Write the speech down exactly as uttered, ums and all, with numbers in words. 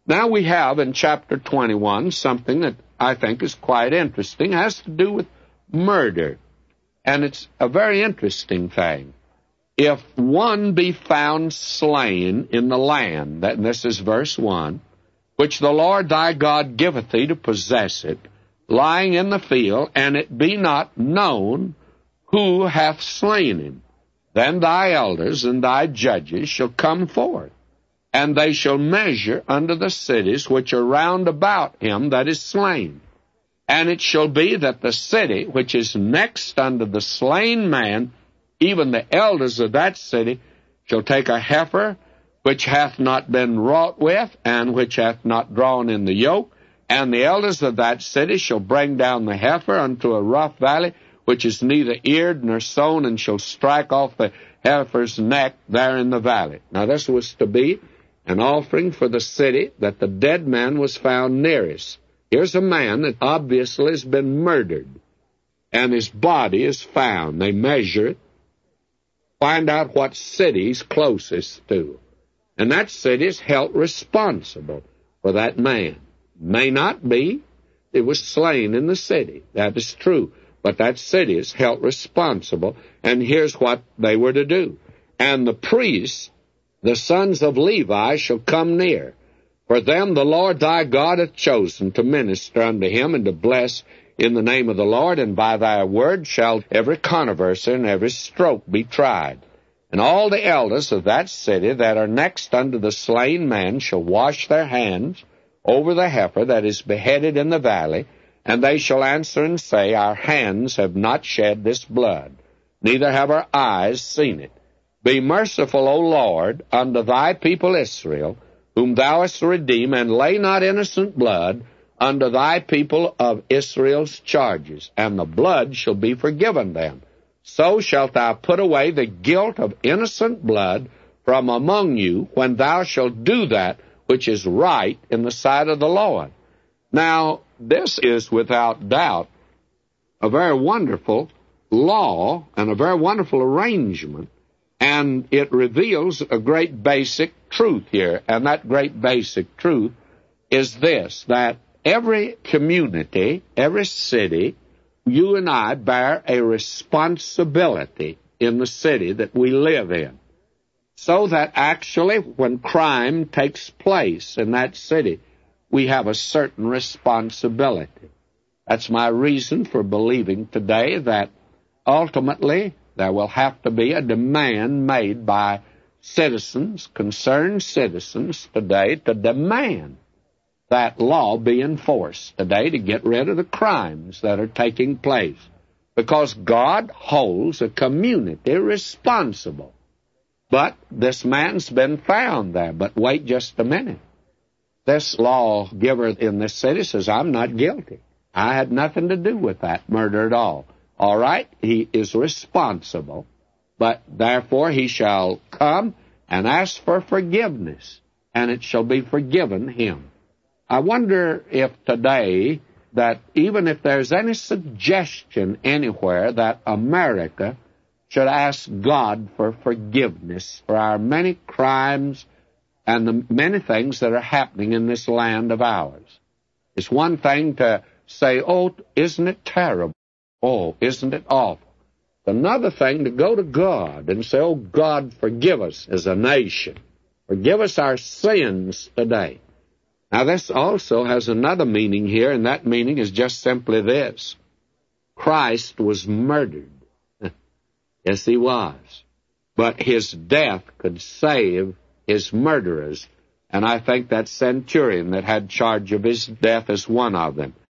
Now we have in chapter twenty-one something that I think is quite interesting. It has to do with murder. And it's a very interesting thing. If one be found slain in the land, and this is verse one, which the Lord thy God giveth thee to possess it, lying in the field, and it be not known who hath slain him, then thy elders and thy judges shall come forth, and they shall measure unto the cities which are round about him that is slain. And it shall be that the city which is next unto the slain man, even the elders of that city, shall take a heifer which hath not been wrought with, and which hath not drawn in the yoke, and the elders of that city shall bring down the heifer unto a rough valley, which is neither eared nor sown, and shall strike off the heifer's neck there in the valley. Now this was to be an offering for the city that the dead man was found nearest. Here's a man that obviously has been murdered, and his body is found. They measure it, find out what city he's closest to, and that city is held responsible for that man. May not be. It was slain in the city. That is true. But that city is held responsible, and here's what they were to do. And the priests, the sons of Levi, shall come near. For them the Lord thy God hath chosen to minister unto him, and to bless in the name of the Lord, and by thy word shall every controversy and every stroke be tried. And all the elders of that city that are next unto the slain man shall wash their hands over the heifer that is beheaded in the valley, and they shall answer and say, Our hands have not shed this blood, neither have our eyes seen it. Be merciful, O Lord, unto thy people Israel, whom thou hast redeemed, and lay not innocent blood unto thy people of Israel's charges, and the blood shall be forgiven them. So shalt thou put away the guilt of innocent blood from among you, when thou shalt do that which is right in the sight of the Lord. Now, this is without doubt a very wonderful law and a very wonderful arrangement, and it reveals a great basic truth here. And that great basic truth is this, that every community, every city, you and I bear a responsibility in the city that we live in, so that actually when crime takes place in that city, we have a certain responsibility. That's my reason for believing today that ultimately there will have to be a demand made by citizens, concerned citizens today, to demand that law be enforced today to get rid of the crimes that are taking place, because God holds a community responsible. But this man's been found there. But wait just a minute. This lawgiver in this city says, I'm not guilty. I had nothing to do with that murder at all. All right, he is responsible, but therefore he shall come and ask for forgiveness, and it shall be forgiven him. I wonder if today, that even if there's any suggestion anywhere that America should ask God for forgiveness for our many crimes and the many things that are happening in this land of ours. It's one thing to say, oh, isn't it terrible? Oh, isn't it awful? It's another thing to go to God and say, oh, God, forgive us as a nation. Forgive us our sins today. Now, this also has another meaning here, and that meaning is just simply this. Christ was murdered. Yes, he was. But his death could save his murderers, and I think that centurion that had charge of his death is one of them.